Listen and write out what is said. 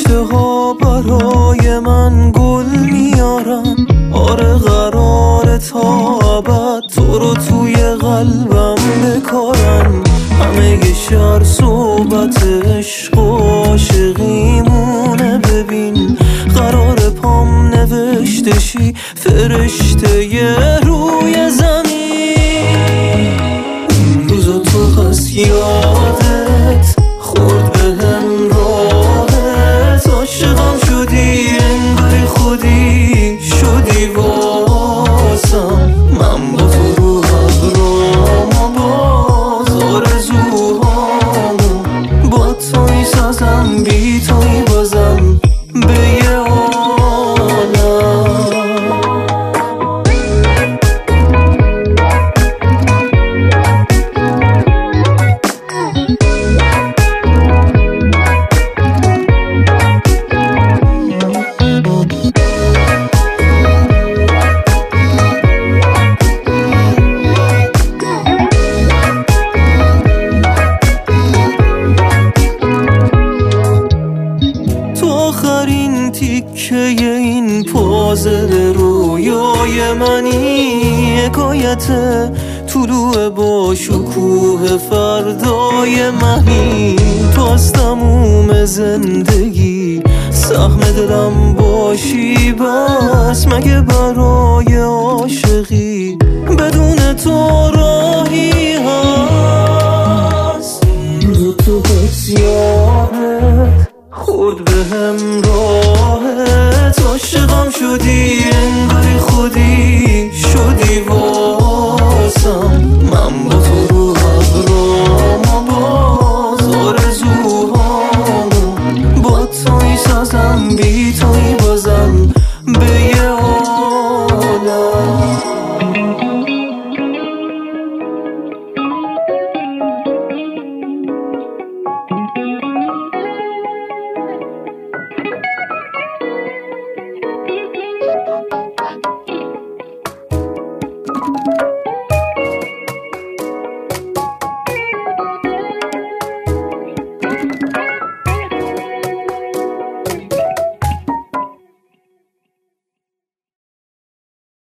فرشته ها برای من گل میارن. آره قرار تا ابد تو رو توی قلبم بکارن. همه شهر صحبت عشق و عاشقیمونه. ببین قرار پام نوشته شی فرشته روی زمین. روزا تو هست یادت خورد بهم راحت. عاشقم شدی انگاری خودی شدی واسم. من با تو رو ابرام باز آرزوهامو با تو میسازم. بی توی بازم به یه آخرین تیکه این پازل رویای منی. حکایت طلوع با شکوه فردای مهی. تو از تموم زندگی سهم دلم باشی بس. مگه برای عاشقی بدون تو راهی هست؟ روز تو بس یادت خورد بهم راحت. عاشقم شدی انگاری خودی شدی